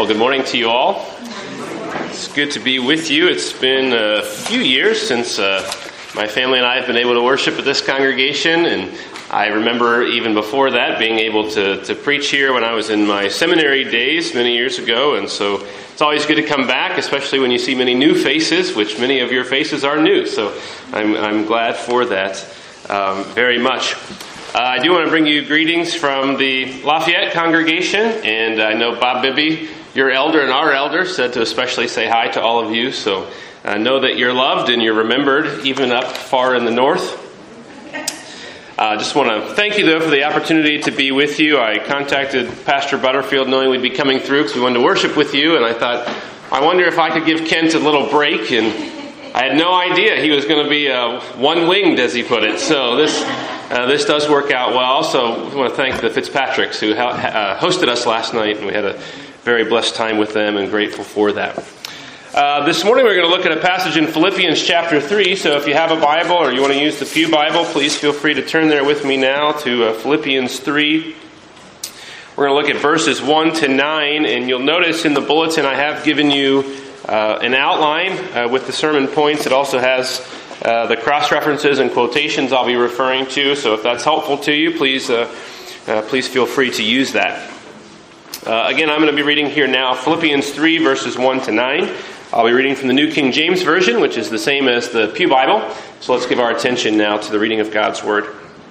Good morning to you all. It's good to be with you. It's been a few years since my family and I have been able to worship at this congregation, and I remember even before that being able to preach here when I was in my seminary days many years ago, and so it's always good to come back, especially when you see many new faces, which many of your faces are new, so I'm glad for that very much. I do want to bring you greetings from the Lafayette congregation, and I know Bob Bibby, your elder and our elder, said to especially say hi to all of you, so know that you're loved and you're remembered, even up far in the north. Just want to thank you, though, for the opportunity to be with you. I contacted Pastor Butterfield knowing we'd be coming through because we wanted to worship with you, and I thought, I wonder if I could give Kent a little break, and I had no idea he was going to be one-winged, as he put it, so this does work out well. Also, I want to thank the Fitzpatricks who hosted us last night, and we had a very blessed time with them and grateful for that. This morning we're going to look at a passage in Philippians chapter 3, so if you have a Bible or you want to use the Pew Bible, please feel free to turn there with me now to Philippians 3. We're going to look at verses 1 to 9, and you'll notice in the bulletin I have given you an outline with the sermon points. It also has the cross-references and quotations I'll be referring to, so if that's helpful to you, please feel free to use that. Again, I'm going to be reading here now Philippians 3, verses 1 to 9. I'll be reading from the New King James Version, which is the same as the Pew Bible, so let's give our attention now to the reading of God's Word.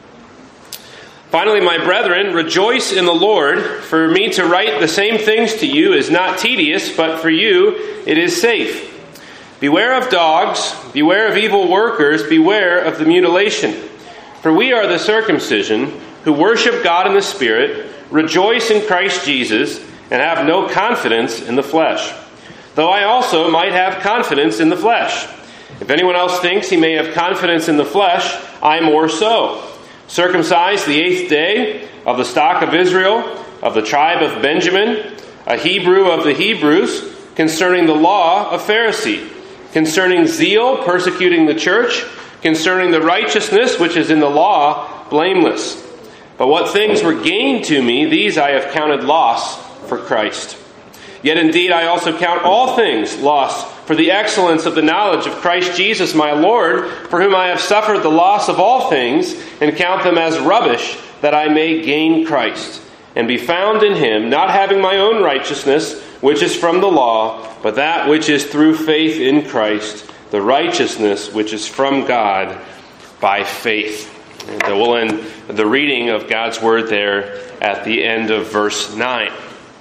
Finally, my brethren, rejoice in the Lord. For me to write the same things to you is not tedious, but for you it is safe. Beware of dogs, beware of evil workers, beware of the mutilation. For we are the circumcision, who worship God in the Spirit, rejoice in Christ Jesus, and have no confidence in the flesh. Though I also might have confidence in the flesh. If anyone else thinks he may have confidence in the flesh, I more so. Circumcised the 8th day, of the stock of Israel, of the tribe of Benjamin, a Hebrew of the Hebrews, concerning the law, a Pharisee, concerning zeal, persecuting the church, concerning the righteousness which is in the law, blameless. But what things were gained to me, these I have counted loss for Christ. Yet indeed I also count all things loss for the excellence of the knowledge of Christ Jesus my Lord, for whom I have suffered the loss of all things, and count them as rubbish, that I may gain Christ, and be found in him, not having my own righteousness, which is from the law, but that which is through faith in Christ, the righteousness which is from God by faith. And we'll end the reading of God's Word there at the end of verse 9.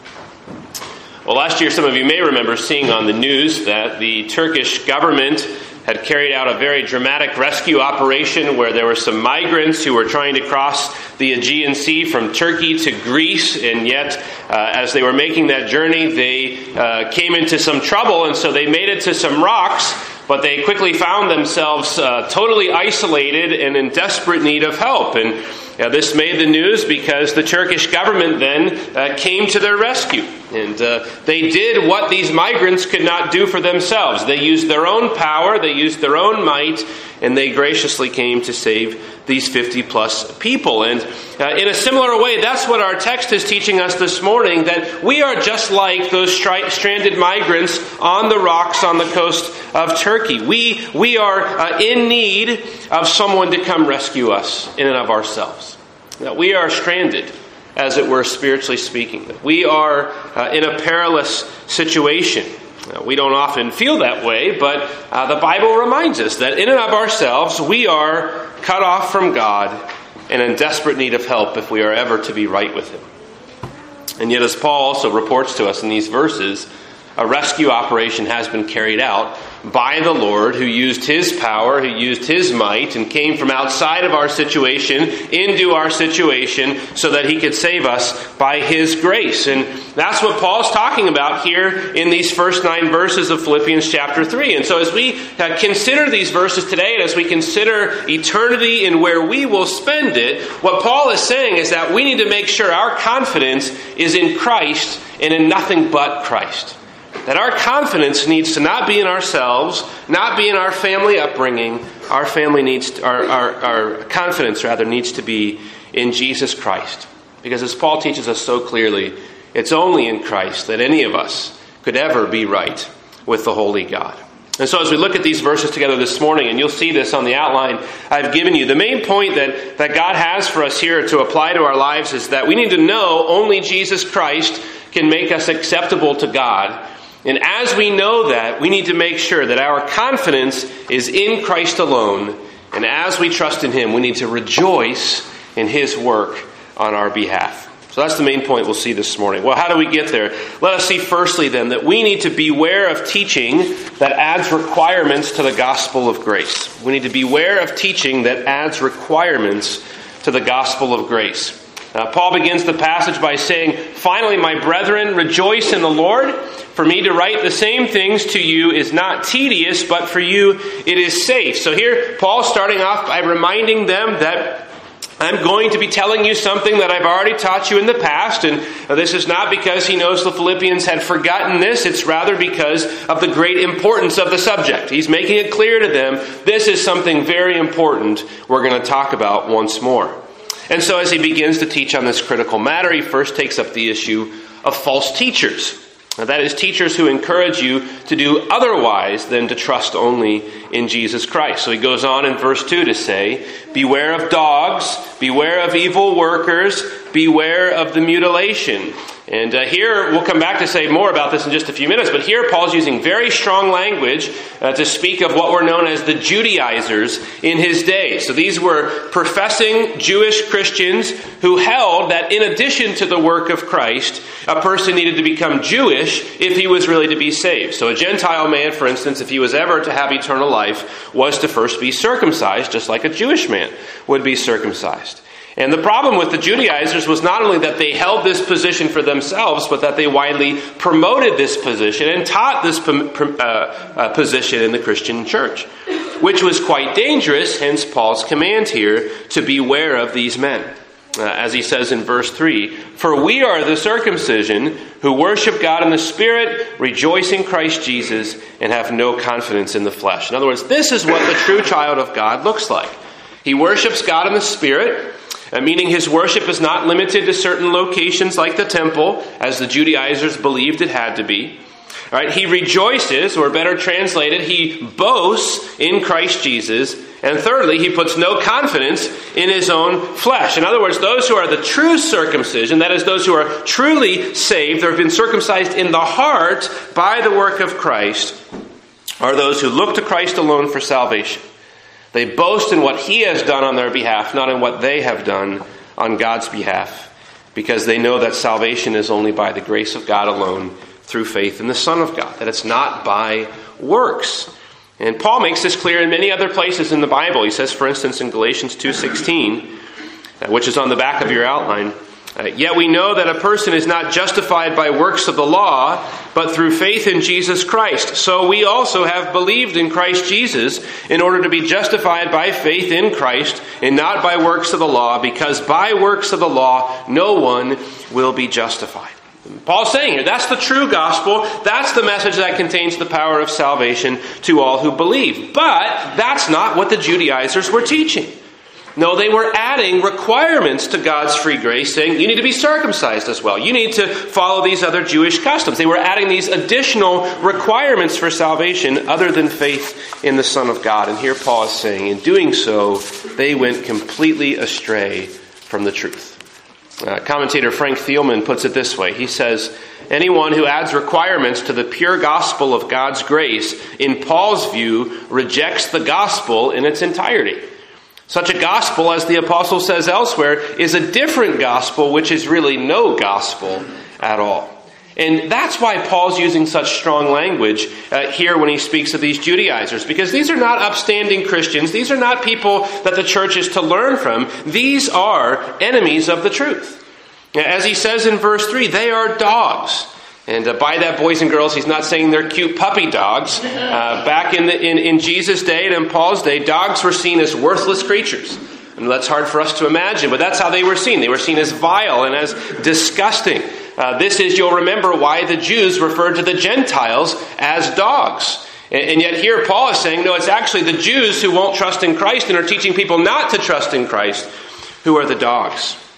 Well, last year some of you may remember seeing on the news that the Turkish government had carried out a very dramatic rescue operation where there were some migrants who were trying to cross the Aegean Sea from Turkey to Greece, and yet as they were making that journey, they came into some trouble, and so they made it to some rocks, but they quickly found themselves totally isolated and in desperate need of help. And this made the news because the Turkish government then came to their rescue. And they did what these migrants could not do for themselves. They used their own power, they used their own might, and they graciously came to save these 50-plus people. And in a similar way, that's what our text is teaching us this morning, that we are just like those stranded migrants on the rocks on the coast of Turkey. We are in need of someone to come rescue us in and of ourselves. That we are stranded, as it were, spiritually speaking. That we are in a perilous situation. We don't often feel that way, but the Bible reminds us that in and of ourselves, we are cut off from God and in desperate need of help if we are ever to be right with Him. And yet, as Paul also reports to us in these verses, a rescue operation has been carried out by the Lord, who used His power, who used His might, and came from outside of our situation into our situation so that He could save us by His grace. And that's what Paul's talking about here in these first 9 verses of Philippians chapter 3. And so as we consider these verses today, and as we consider eternity and where we will spend it, what Paul is saying is that we need to make sure our confidence is in Christ and in nothing but Christ. That our confidence needs to not be in ourselves, not be in our family upbringing. Our confidence rather needs to be in Jesus Christ. Because as Paul teaches us so clearly It's only in Christ that any of us could ever be right with the holy God. And so as we look at these verses together this morning, and you'll see this on the outline I've given you, the main point that God has for us here to apply to our lives is that we need to know only Jesus Christ can make us acceptable to God. And as we know that, we need to make sure that our confidence is in Christ alone. And as we trust in Him, we need to rejoice in His work on our behalf. So that's the main point we'll see this morning. Well, how do we get there? Let us see firstly then that we need to beware of teaching that adds requirements to the gospel of grace. We need to beware of teaching that adds requirements to the gospel of grace. Paul begins the passage by saying, "Finally, my brethren, rejoice in the Lord. For me to write the same things to you is not tedious, but for you it is safe." So here, Paul's starting off by reminding them that I'm going to be telling you something that I've already taught you in the past, and this is not because he knows the Philippians had forgotten this. It's rather because of the great importance of the subject. He's making it clear to them, this is something very important we're going to talk about once more. And so as he begins to teach on this critical matter, he first takes up the issue of false teachers. Now, that is, teachers who encourage you to do otherwise than to trust only in Jesus Christ. So he goes on in verse 2 to say, "Beware of dogs, beware of evil workers, beware of the mutilation." And here, we'll come back to say more about this in just a few minutes, but here Paul's using very strong language to speak of what were known as the Judaizers in his day. So these were professing Jewish Christians who held that in addition to the work of Christ, a person needed to become Jewish if he was really to be saved. So a Gentile man, for instance, if he was ever to have eternal life, was to first be circumcised, just like a Jewish man would be circumcised. And the problem with the Judaizers was not only that they held this position for themselves, but that they widely promoted this position and taught this position in the Christian church, which was quite dangerous, hence Paul's command here to beware of these men. As he says in verse 3, "For we are the circumcision who worship God in the Spirit, rejoice in Christ Jesus, and have no confidence in the flesh." In other words, this is what the true child of God looks like. He worships God in the Spirit, meaning his worship is not limited to certain locations like the temple, as the Judaizers believed it had to be. All right, he rejoices, or better translated, he boasts in Christ Jesus. And thirdly, he puts no confidence in his own flesh. In other words, those who are the true circumcision, that is, those who are truly saved, or have been circumcised in the heart by the work of Christ, are those who look to Christ alone for salvation. They boast in what he has done on their behalf, not in what they have done on God's behalf, because they know that salvation is only by the grace of God alone through faith in the Son of God, that it's not by works. And Paul makes this clear in many other places in the Bible. He says, for instance, in Galatians 2:16, which is on the back of your outline, "Yet we know that a person is not justified by works of the law, but through faith in Jesus Christ. So we also have believed in Christ Jesus in order to be justified by faith in Christ and not by works of the law, because by works of the law no one will be justified." Paul's saying here, that's the true gospel. That's the message that contains the power of salvation to all who believe. But that's not what the Judaizers were teaching. No, they were adding requirements to God's free grace, saying you need to be circumcised as well. You need to follow these other Jewish customs. They were adding these additional requirements for salvation other than faith in the Son of God. And here Paul is saying, in doing so, they went completely astray from the truth. Commentator Frank Thielman puts it this way. He says, "Anyone who adds requirements to the pure gospel of God's grace, in Paul's view, rejects the gospel in its entirety. Such a gospel, as the apostle says elsewhere, is a different gospel, which is really no gospel at all." And that's why Paul's using such strong language here when he speaks of these Judaizers, because these are not upstanding Christians. These are not people that the church is to learn from. These are enemies of the truth. As he says in verse 3, they are dogs. And by that, boys and girls, he's not saying they're cute puppy dogs. Back in Jesus' day and in Paul's day, dogs were seen as worthless creatures. And that's hard for us to imagine, but that's how they were seen. They were seen as vile and as disgusting. This is, you'll remember, why the Jews referred to the Gentiles as dogs. And yet here Paul is saying, no, it's actually the Jews who won't trust in Christ and are teaching people not to trust in Christ who are the dogs.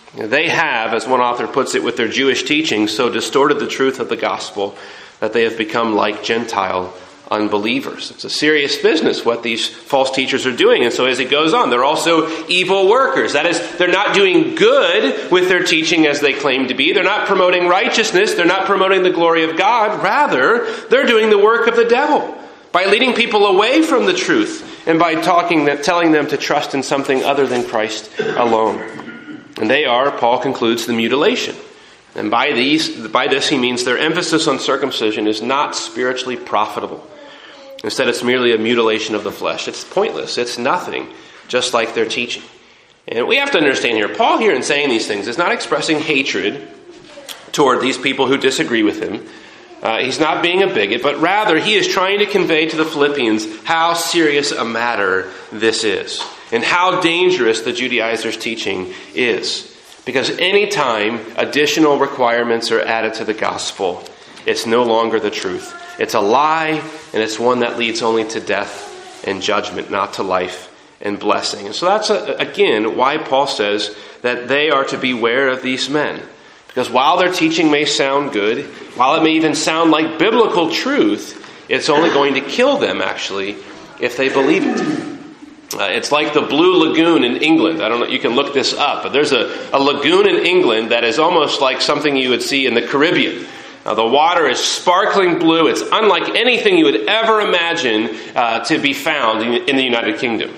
They have, as one author puts it, with their Jewish teaching, so distorted the truth of the gospel that they have become like Gentile unbelievers. It's a serious business what these false teachers are doing. And so as it goes on, they're also evil workers. That is, they're not doing good with their teaching as they claim to be. They're not promoting righteousness. They're not promoting the glory of God. Rather, they're doing the work of the devil by leading people away from the truth and by telling them to trust in something other than Christ alone. And they are, Paul concludes, the mutilation. And by this he means their emphasis on circumcision is not spiritually profitable. Instead, it's merely a mutilation of the flesh. It's pointless. It's nothing, just like their teaching. And we have to understand here, Paul here in saying these things is not expressing hatred toward these people who disagree with him. He's not being a bigot, but rather he is trying to convey to the Philippians how serious a matter this is and how dangerous the Judaizers' teaching is. Because any time additional requirements are added to the gospel, it's no longer the truth. It's a lie, and it's one that leads only to death and judgment, not to life and blessing. And so that's, again, why Paul says that they are to beware of these men. Because while their teaching may sound good, while it may even sound like biblical truth, it's only going to kill them, actually, if they believe it. It's like the Blue Lagoon in England. I don't know, you can look this up, but there's a lagoon in England that is almost like something you would see in the Caribbean. The water is sparkling blue. It's unlike anything you would ever imagine to be found in the United Kingdom.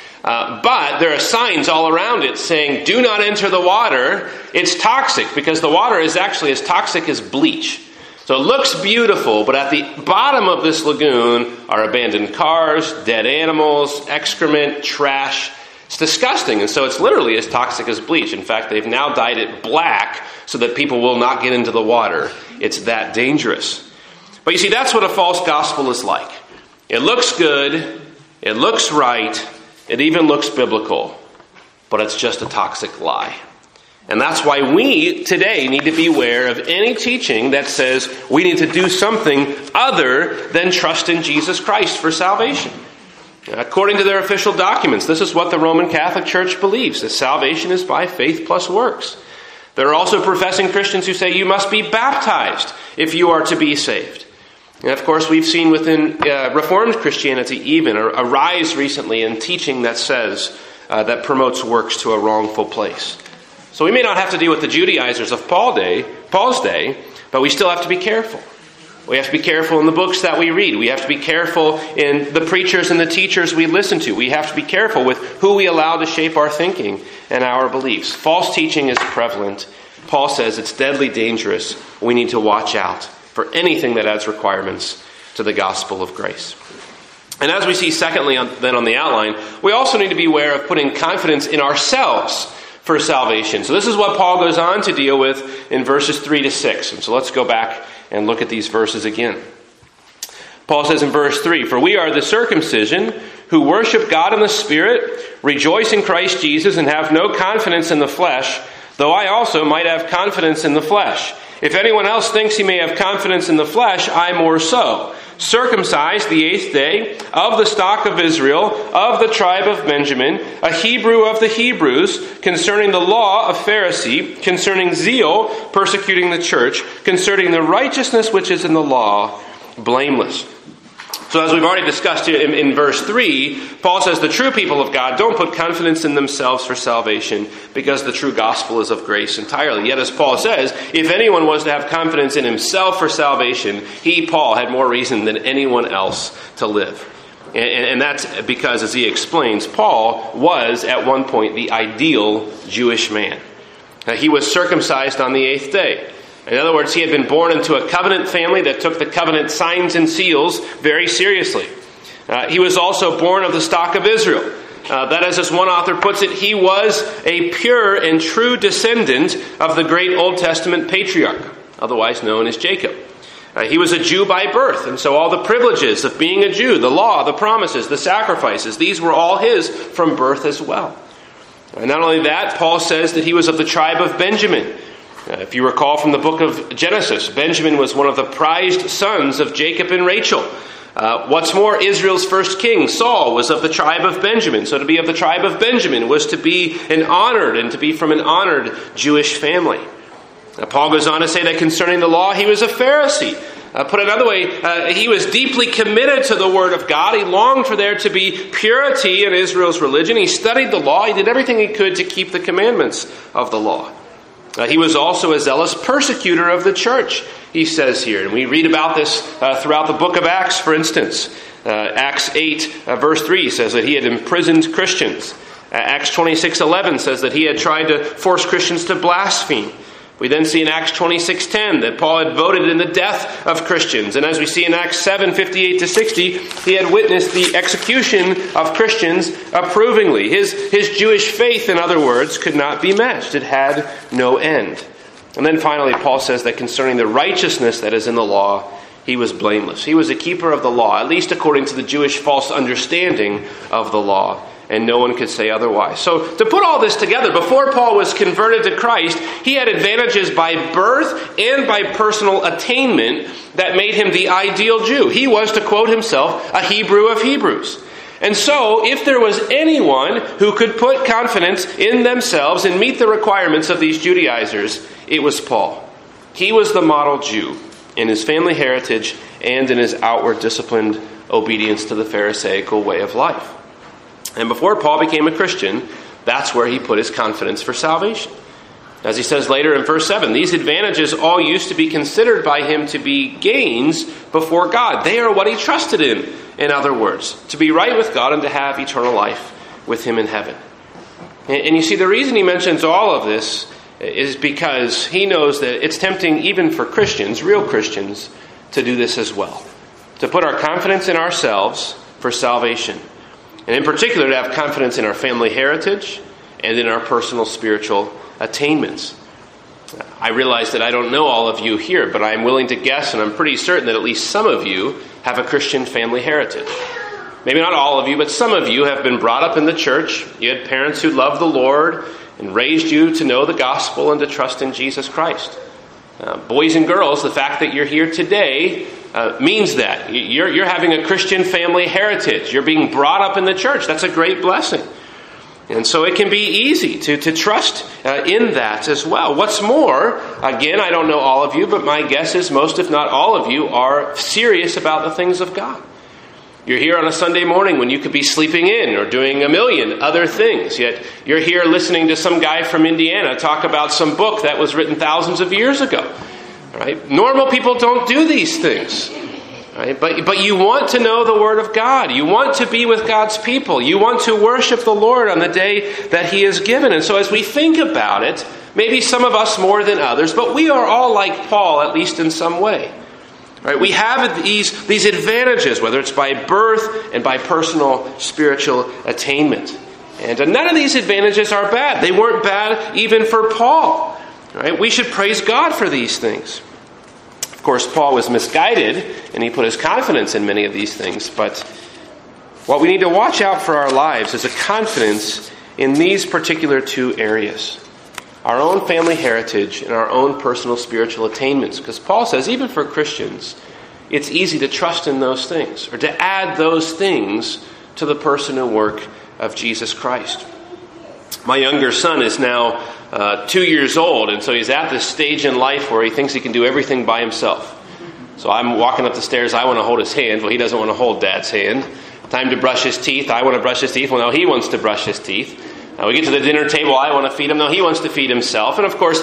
But there are signs all around it saying, do not enter the water. It's toxic, because the water is actually as toxic as bleach. So it looks beautiful, but at the bottom of this lagoon are abandoned cars, dead animals, excrement, trash. It's disgusting, and so it's literally as toxic as bleach. In fact, they've now dyed it black so that people will not get into the water. It's that dangerous. But you see, that's what a false gospel is like. It looks good, it looks right, it even looks biblical, but it's just a toxic lie. And that's why we today need to beware of any teaching that says we need to do something other than trust in Jesus Christ for salvation. According to their official documents, this is what the Roman Catholic Church believes, that salvation is by faith plus works. There are also professing Christians who say you must be baptized if you are to be saved. And of course, we've seen within Reformed Christianity even a rise recently in teaching that says, that promotes works to a wrongful place. So we may not have to deal with the Judaizers of Paul's day, but we still have to be careful. We have to be careful in the books that we read. We have to be careful in the preachers and the teachers we listen to. We have to be careful with who we allow to shape our thinking and our beliefs. False teaching is prevalent. Paul says it's deadly dangerous. We need to watch out for anything that adds requirements to the gospel of grace. And as we see secondly then on the outline, we also need to be aware of putting confidence in ourselves for salvation. So this is what Paul goes on to deal with in verses 3 to 6. And so let's go back and look at these verses again. Paul says in verse 3, "For we are the circumcision who worship God in the Spirit, rejoice in Christ Jesus, and have no confidence in the flesh, though I also might have confidence in the flesh. If anyone else thinks he may have confidence in the flesh, I more so. Circumcised the 8th day, of the stock of Israel, of the tribe of Benjamin, a Hebrew of the Hebrews, concerning the law, a Pharisee, concerning zeal, persecuting the church, concerning the righteousness which is in the law, blameless." So as we've already discussed here in verse 3, Paul says the true people of God don't put confidence in themselves for salvation because the true gospel is of grace entirely. Yet as Paul says, if anyone was to have confidence in himself for salvation, he, Paul, had more reason than anyone else to live. And that's because, as he explains, Paul was at one point the ideal Jewish man. He was circumcised on the 8th day. In other words, he had been born into a covenant family that took the covenant signs and seals very seriously. He was also born of the stock of Israel. That is, as one author puts it, he was a pure and true descendant of the great Old Testament patriarch, otherwise known as Jacob. He was a Jew by birth, and so all the privileges of being a Jew, the law, the promises, the sacrifices, these were all his from birth as well. And not only that, Paul says that he was of the tribe of Benjamin. If you recall from the book of Genesis, Benjamin was one of the prized sons of Jacob and Rachel. What's more, Israel's first king, Saul, was of the tribe of Benjamin. So to be of the tribe of Benjamin was to be an honored and to be from an honored Jewish family. Paul goes on to say that concerning the law, he was a Pharisee. Put another way, he was deeply committed to the Word of God. He longed for there to be purity in Israel's religion. He studied the law. He did everything he could to keep the commandments of the law. He was also a zealous persecutor of the church, he says here. And we read about this throughout the book of Acts, for instance. Acts 8, verse 3 says that he had imprisoned Christians. Acts 26:11 says that he had tried to force Christians to blaspheme. We then see in Acts 26:10 that Paul had voted in the death of Christians. And as we see in Acts 7:58-60, he had witnessed the execution of Christians approvingly. His Jewish faith, in other words, could not be matched. It had no end. And then finally, Paul says that concerning the righteousness that is in the law, he was blameless. He was a keeper of the law, at least according to the Jewish false understanding of the law. And no one could say otherwise. So to put all this together, before Paul was converted to Christ, he had advantages by birth and by personal attainment that made him the ideal Jew. He was, to quote himself, a Hebrew of Hebrews. And so, if there was anyone who could put confidence in themselves and meet the requirements of these Judaizers, it was Paul. He was the model Jew in his family heritage and in his outward disciplined obedience to the Pharisaical way of life. And before Paul became a Christian, that's where he put his confidence for salvation. As he says later in verse 7, these advantages all used to be considered by him to be gains before God. They are what he trusted in other words, to be right with God and to have eternal life with him in heaven. And you see, the reason he mentions all of this is because he knows that it's tempting even for Christians, real Christians, to do this as well. To put our confidence in ourselves for salvation. And in particular, to have confidence in our family heritage and in our personal spiritual attainments. I realize that I don't know all of you here, but I'm willing to guess, and I'm pretty certain that at least some of you have a Christian family heritage. Maybe not all of you, but some of you have been brought up in the church. You had parents who loved the Lord and raised you to know the gospel and to trust in Jesus Christ. Boys and girls, the fact that you're here today means that. You're having a Christian family heritage. You're being brought up in the church. That's a great blessing. And so it can be easy to trust in that as well. What's more, again, I don't know all of you, but my guess is most, if not all of you, are serious about the things of God. You're here on a Sunday morning when you could be sleeping in or doing a million other things. Yet you're here listening to some guy from Indiana talk about some book that was written thousands of years ago. Right? Normal people don't do these things. Right? But you want to know the Word of God. You want to be with God's people. You want to worship the Lord on the day that He has given. And so as we think about it, maybe some of us more than others, but we are all like Paul, at least in some way. Right? We have these advantages, whether it's by birth and by personal spiritual attainment. And none of these advantages are bad. They weren't bad even for Paul. Right? We should praise God for these things. Of course, Paul was misguided, and he put his confidence in many of these things. But what we need to watch out for our lives is a confidence in these particular two areas. Our own family heritage and our own personal spiritual attainments. Because Paul says, even for Christians, it's easy to trust in those things, or to add those things to the person and work of Jesus Christ. My younger son is now 2 years old, and so he's at this stage in life where he thinks he can do everything by himself. So I'm walking up the stairs, I want to hold his hand. Well, he doesn't want to hold Dad's hand. Time to brush his teeth, I want to brush his teeth. Well, no, he wants to brush his teeth. We get to the dinner table, I want to feed him. No, he wants to feed himself. And of course,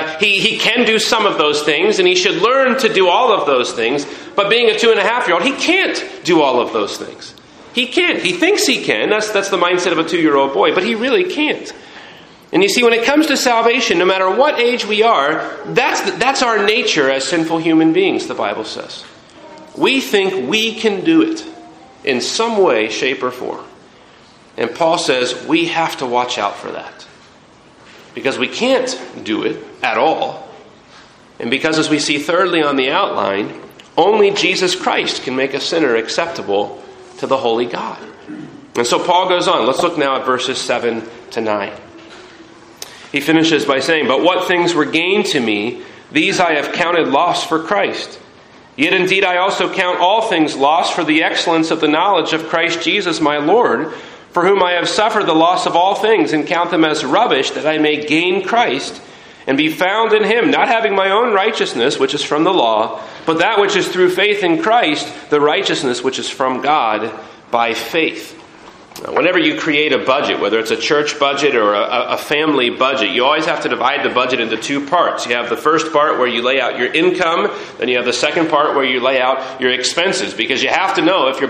he can do some of those things, and he should learn to do all of those things. But being a 2.5-year-old, he can't do all of those things. He can't. He thinks he can. That's the mindset of a 2-year-old boy, but he really can't. And you see, when it comes to salvation, no matter what age we are, that's our nature as sinful human beings, the Bible says. We think we can do it in some way, shape, or form. And Paul says we have to watch out for that. Because we can't do it at all. And because, as we see thirdly on the outline, only Jesus Christ can make a sinner acceptable to the holy God. And so Paul goes on. Let's look now at verses 7 to 9. He finishes by saying, "But what things were gained to me, these I have counted loss for Christ. Yet indeed I also count all things lost for the excellence of the knowledge of Christ Jesus my Lord, for whom I have suffered the loss of all things, and count them as rubbish, that I may gain Christ, and be found in him, not having my own righteousness, which is from the law, but that which is through faith in Christ, the righteousness which is from God by faith. Whenever you create a budget, whether it's a church budget or a family budget, you always have to divide the budget into two parts. You have the first part where you lay out your income, then you have the second part where you lay out your expenses, because you have to know if your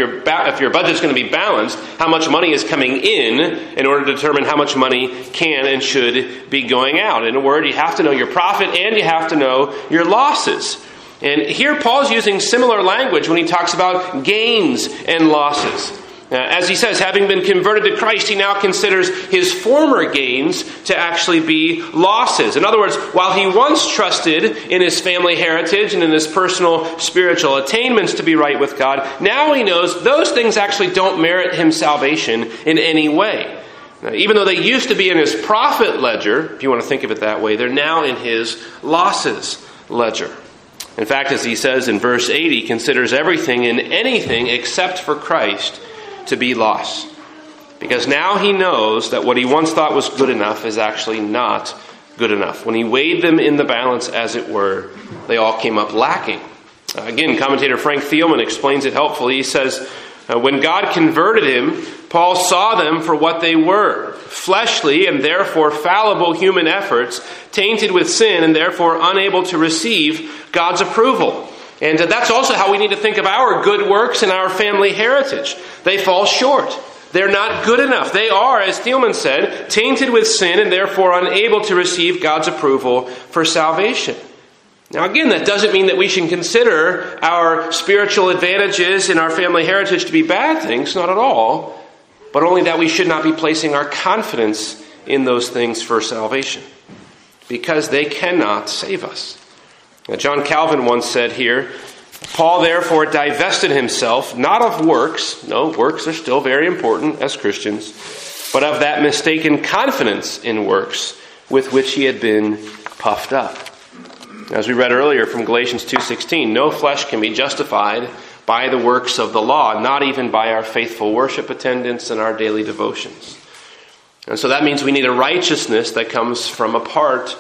budget is going to be balanced, how much money is coming in order to determine how much money can and should be going out. In a word, you have to know your profit and you have to know your losses. And here Paul's using similar language when he talks about gains and losses. As he says, having been converted to Christ, he now considers his former gains to actually be losses. In other words, while he once trusted in his family heritage and in his personal spiritual attainments to be right with God, now he knows those things actually don't merit him salvation in any way. Even though they used to be in his profit ledger, if you want to think of it that way, they're now in his losses ledger. In fact, as he says in verse 8, he considers everything and anything except for Christ to be loss. Because now he knows that what he once thought was good enough is actually not good enough. When he weighed them in the balance, as it were, they all came up lacking. Again, commentator Frank Thielman explains it helpfully. He says, when God converted him, Paul saw them for what they were, fleshly and therefore fallible human efforts, tainted with sin and therefore unable to receive God's approval. And that's also how we need to think of our good works and our family heritage. They fall short. They're not good enough. They are, as Thielman said, tainted with sin and therefore unable to receive God's approval for salvation. Now again, that doesn't mean that we should consider our spiritual advantages in our family heritage to be bad things, not at all, but only that we should not be placing our confidence in those things for salvation, because they cannot save us. Now, John Calvin once said here, Paul therefore divested himself, not of works, no, works are still very important as Christians, but of that mistaken confidence in works with which he had been puffed up. As we read earlier from Galatians 2:16, no flesh can be justified by the works of the law, not even by our faithful worship attendance and our daily devotions. And so that means we need a righteousness that comes from apart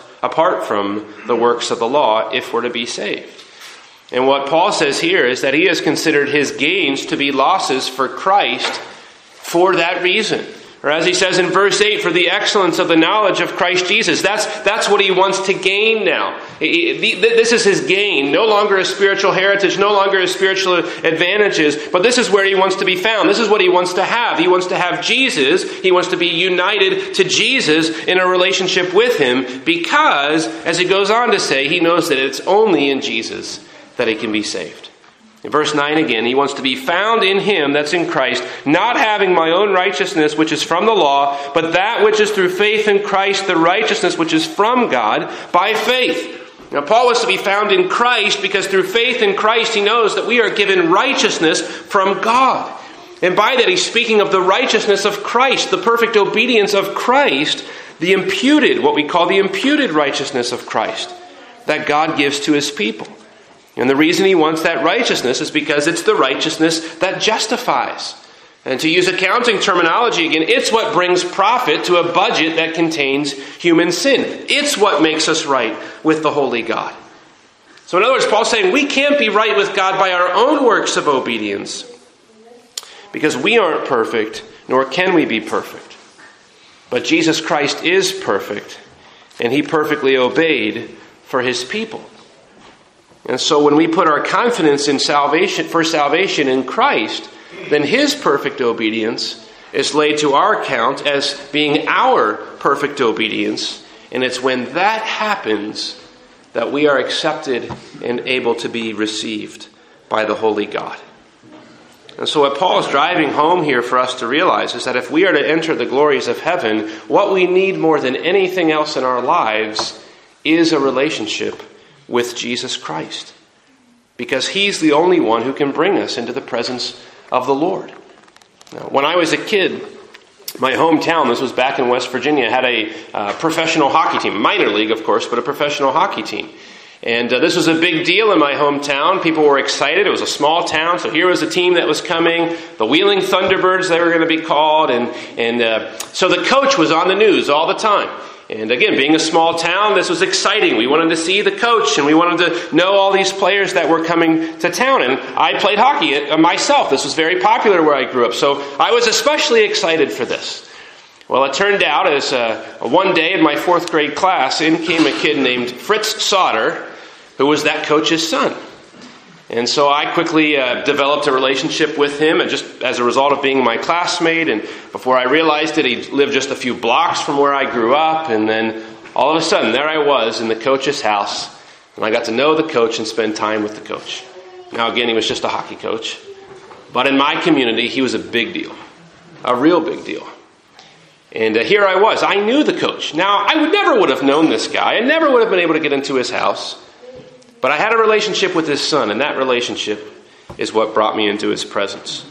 from the works of the law if we're to be saved. And what Paul says here is that he has considered his gains to be losses for Christ for that reason. Or as he says in verse 8, for the excellence of the knowledge of Christ Jesus. That's what he wants to gain now. This is his gain. No longer his spiritual heritage, no longer his spiritual advantages, but this is where he wants to be found. This is what he wants to have. He wants to have Jesus. He wants to be united to Jesus in a relationship with him, because, as he goes on to say, he knows that it's only in Jesus that he can be saved. In verse 9 again, he wants to be found in him, that's in Christ, not having my own righteousness, which is from the law, but that which is through faith in Christ, the righteousness which is from God by faith. Now, Paul wants to be found in Christ because through faith in Christ, he knows that we are given righteousness from God. And by that, he's speaking of the righteousness of Christ, the perfect obedience of Christ, the imputed, what we call the imputed righteousness of Christ, that God gives to his people. And the reason he wants that righteousness is because it's the righteousness that justifies. And to use accounting terminology again, it's what brings profit to a budget that contains human sin. It's what makes us right with the holy God. So in other words, Paul's saying we can't be right with God by our own works of obedience, because we aren't perfect, nor can we be perfect. But Jesus Christ is perfect, and he perfectly obeyed for his people. And so when we put our confidence in salvation in Christ, then his perfect obedience is laid to our account as being our perfect obedience. And it's when that happens that we are accepted and able to be received by the holy God. And so what Paul is driving home here for us to realize is that if we are to enter the glories of heaven, what we need more than anything else in our lives is a relationship with Jesus Christ, because he's the only one who can bring us into the presence of the Lord. Now, when I was a kid, my hometown, this was back in West Virginia, had a professional hockey team, minor league of course, but a professional hockey team. And this was a big deal in my hometown. People were excited. It was a small town, so here was a team that was coming. The Wheeling Thunderbirds, they were going to be called. So the coach was on the news all the time. And again, being a small town, this was exciting. We wanted to see the coach, and we wanted to know all these players that were coming to town. And I played hockey myself. This was very popular where I grew up. So I was especially excited for this. Well, it turned out as one day in my 4th grade class, in came a kid named Fritz Sauter, who was that coach's son. And so I quickly developed a relationship with him, and just as a result of being my classmate. And before I realized it, he lived just a few blocks from where I grew up. And then all of a sudden, there I was in the coach's house, and I got to know the coach and spend time with the coach. Now, again, he was just a hockey coach. But in my community, he was a big deal, a real big deal. And here I was. I knew the coach. Now, I never would have known this guy. I never would have been able to get into his house. But I had a relationship with his son, and that relationship is what brought me into his presence.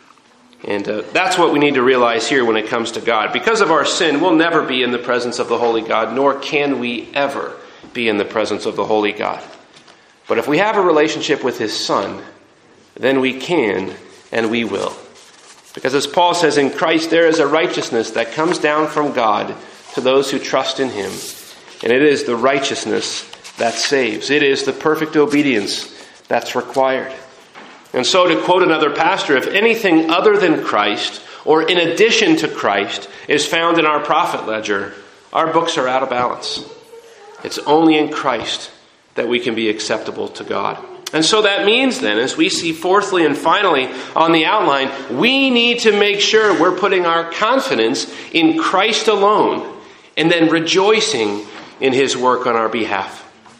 And that's what we need to realize here when it comes to God. Because of our sin, we'll never be in the presence of the Holy God, nor can we ever be in the presence of the Holy God. But if we have a relationship with his son, then we can and we will. Because as Paul says, in Christ there is a righteousness that comes down from God to those who trust in him. And it is the righteousness that saves. It is the perfect obedience that's required. And so, to quote another pastor, if anything other than Christ, or in addition to Christ, is found in our profit ledger, our books are out of balance. It's only in Christ that we can be acceptable to God. And so that means then, as we see fourthly and finally on the outline, we need to make sure we're putting our confidence in Christ alone, and then rejoicing in his work on our behalf.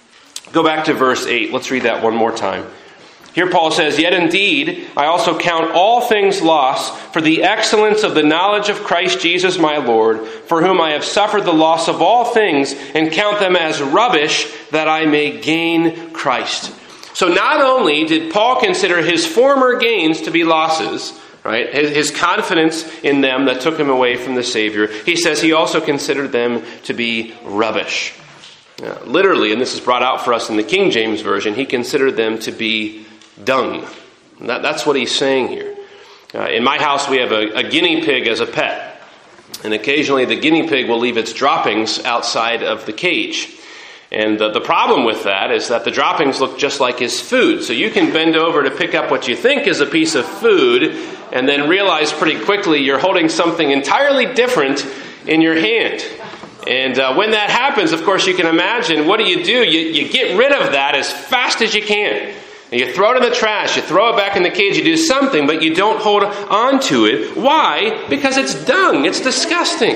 Go back to verse 8. Let's read that one more time. Here Paul says, "Yet indeed, I also count all things lost for the excellence of the knowledge of Christ Jesus my Lord, for whom I have suffered the loss of all things, and count them as rubbish, that I may gain Christ." So not only did Paul consider his former gains to be losses, right, his confidence in them that took him away from the Savior, he says he also considered them to be rubbish. Literally, and this is brought out for us in the King James Version, he considered them to be dung. That's what he's saying here. In my house, we have a guinea pig as a pet. And occasionally the guinea pig will leave its droppings outside of the cage. And the problem with that is that the droppings look just like his food. So you can bend over to pick up what you think is a piece of food, and then realize pretty quickly you're holding something entirely different in your hand. And when that happens, of course, you can imagine, what do? You get rid of that as fast as you can. And you throw it in the trash, you throw it back in the cage, you do something, but you don't hold on to it. Why? Because it's dung. It's disgusting.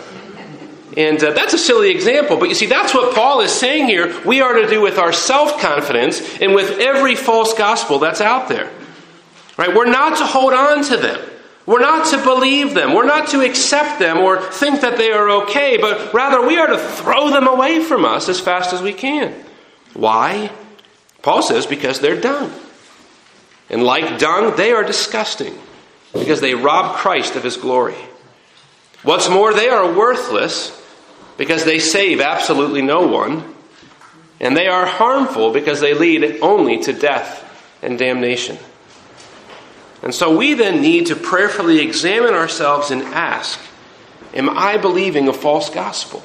And that's a silly example, but you see, that's what Paul is saying here we are to do with our self-confidence and with every false gospel that's out there. Right? We're not to hold on to them. We're not to believe them. We're not to accept them or think that they are okay, but rather we are to throw them away from us as fast as we can. Why? Paul says because they're dung. And like dung, they are disgusting because they rob Christ of his glory. What's more, they are worthless because they save absolutely no one. And they are harmful because they lead only to death and damnation. And so we then need to prayerfully examine ourselves and ask, am I believing a false gospel?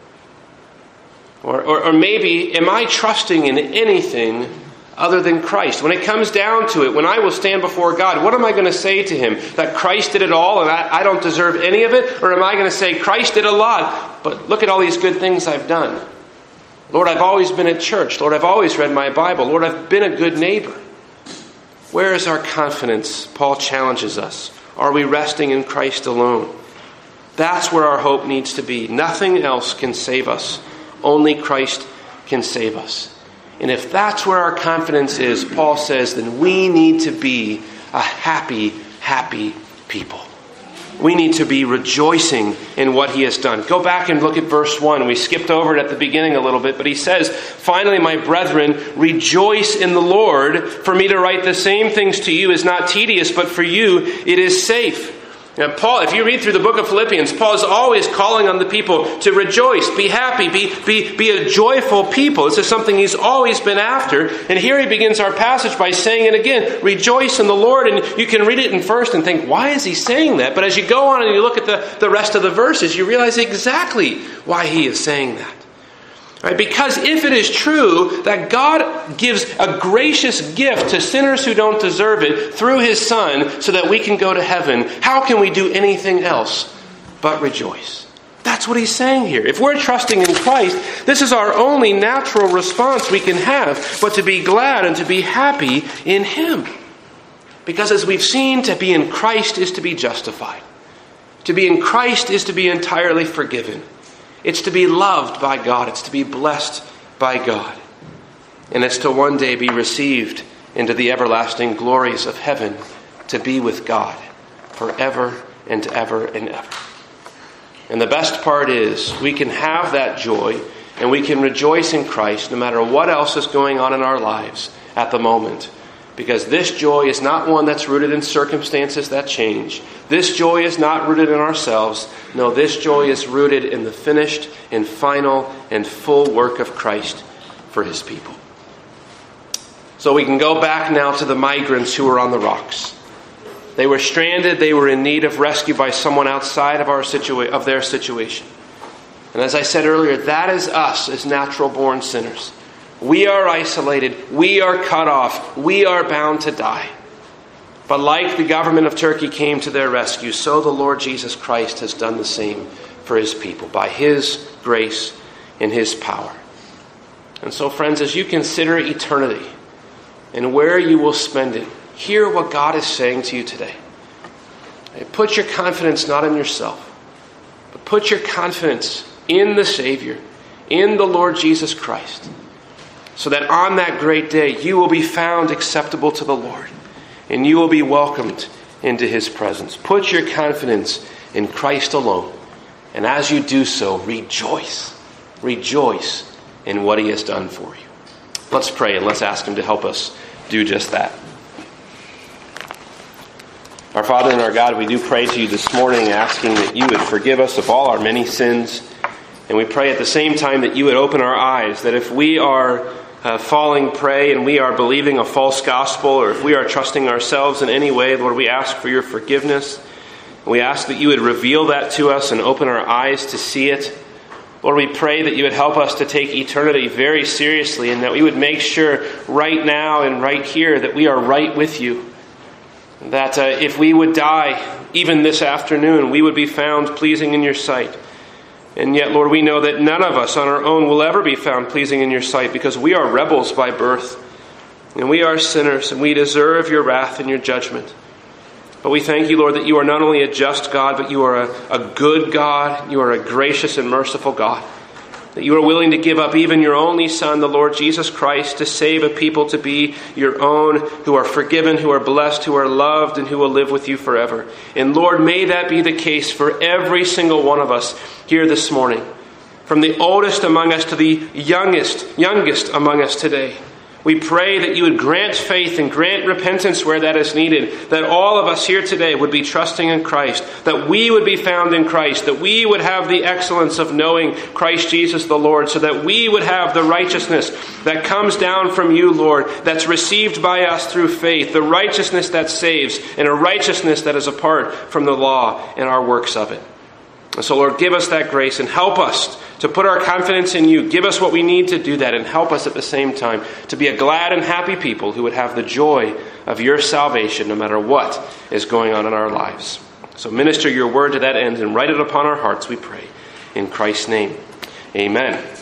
Or maybe, am I trusting in anything other than Christ? When it comes down to it, when I will stand before God, what am I going to say to him? That Christ did it all and I don't deserve any of it? Or am I going to say, Christ did a lot, but look at all these good things I've done. Lord, I've always been at church. Lord, I've always read my Bible. Lord, I've been a good neighbor. Where is our confidence? Paul challenges us. Are we resting in Christ alone? That's where our hope needs to be. Nothing else can save us. Only Christ can save us. And if that's where our confidence is, Paul says, then we need to be a happy, happy people. We need to be rejoicing in what he has done. Go back and look at verse 1. We skipped over it at the beginning a little bit, but he says, "Finally, my brethren, rejoice in the Lord. For me to write the same things to you is not tedious, but for you it is safe." Now, Paul, if you read through the book of Philippians, Paul is always calling on the people to rejoice, be happy, be a joyful people. This is something he's always been after. And here he begins our passage by saying it again, rejoice in the Lord. And you can read it in first and think, why is he saying that? But as you go on and you look at the rest of the verses, you realize exactly why he is saying that. Right? Because if it is true that God gives a gracious gift to sinners who don't deserve it through his Son so that we can go to heaven, how can we do anything else but rejoice? That's what he's saying here. If we're trusting in Christ, this is our only natural response we can have, but to be glad and to be happy in him. Because as we've seen, to be in Christ is to be justified. To be in Christ is to be entirely forgiven. It's to be loved by God. It's to be blessed by God. And it's to one day be received into the everlasting glories of heaven to be with God forever and ever and ever. And the best part is we can have that joy and we can rejoice in Christ no matter what else is going on in our lives at the moment. Because this joy is not one that's rooted in circumstances that change. This joy is not rooted in ourselves. No, this joy is rooted in the finished and final and full work of Christ for his people. So we can go back now to the migrants who were on the rocks. They were stranded. They were in need of rescue by someone outside of their situation. And as I said earlier, that is us as natural-born sinners. We are isolated. We are cut off. We are bound to die. But like the government of Turkey came to their rescue, so the Lord Jesus Christ has done the same for his people by his grace and his power. And so, friends, as you consider eternity and where you will spend it, hear what God is saying to you today. Put your confidence not in yourself, but put your confidence in the Savior, in the Lord Jesus Christ, so that on that great day you will be found acceptable to the Lord and you will be welcomed into his presence. Put your confidence in Christ alone. And as you do so, rejoice. Rejoice in what he has done for you. Let's pray and let's ask him to help us do just that. Our Father and our God, we do pray to you this morning asking that you would forgive us of all our many sins. And we pray at the same time that you would open our eyes, that if we are falling prey and we are believing a false gospel, or if we are trusting ourselves in any way, Lord, we ask for your forgiveness. We ask that you would reveal that to us and open our eyes to see it. Lord, we pray that you would help us to take eternity very seriously and that we would make sure right now and right here that we are right with you. That if we would die even this afternoon, we would be found pleasing in your sight. And yet, Lord, we know that none of us on our own will ever be found pleasing in your sight because we are rebels by birth. And we are sinners and we deserve your wrath and your judgment. But we thank you, Lord, that you are not only a just God, but you are a good God. You are a gracious and merciful God. That you are willing to give up even your only Son, the Lord Jesus Christ, to save a people to be your own, who are forgiven, who are blessed, who are loved, and who will live with you forever. And Lord, may that be the case for every single one of us here this morning. From the oldest among us to the youngest among us today. We pray that you would grant faith and grant repentance where that is needed. That all of us here today would be trusting in Christ. That we would be found in Christ. That we would have the excellence of knowing Christ Jesus the Lord. So that we would have the righteousness that comes down from you, Lord. That's received by us through faith. The righteousness that saves. And a righteousness that is apart from the law and our works of it. And so, Lord, give us that grace and help us to put our confidence in you. Give us what we need to do that and help us at the same time to be a glad and happy people who would have the joy of your salvation no matter what is going on in our lives. So minister your word to that end and write it upon our hearts, we pray. In Christ's name, amen.